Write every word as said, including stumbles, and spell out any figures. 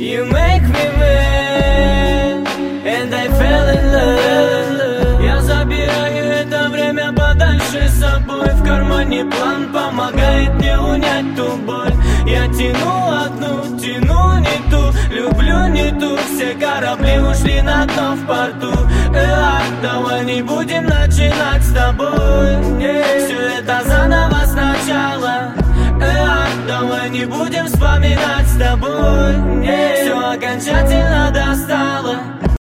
You make me mad, and I fell in love. Я забираю это время подальше с собой. В кармане план помогает мне унять ту боль. Я тяну одну, тяну не ту, люблю не ту. Все корабли ушли на дно в порту. Э, давай не будем начинать с тобой. Все это заново сначала. Э, давай не будем вспоминать с тобой. Все окончательно достало.